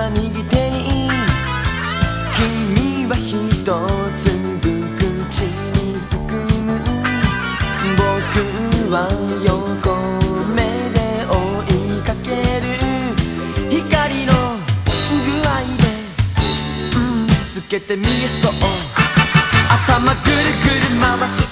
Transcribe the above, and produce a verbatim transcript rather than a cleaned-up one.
は右手に君は一つぶ口に含む僕は横目で追いかける光の具合でうんつけて見えそう頭ぐるぐる回し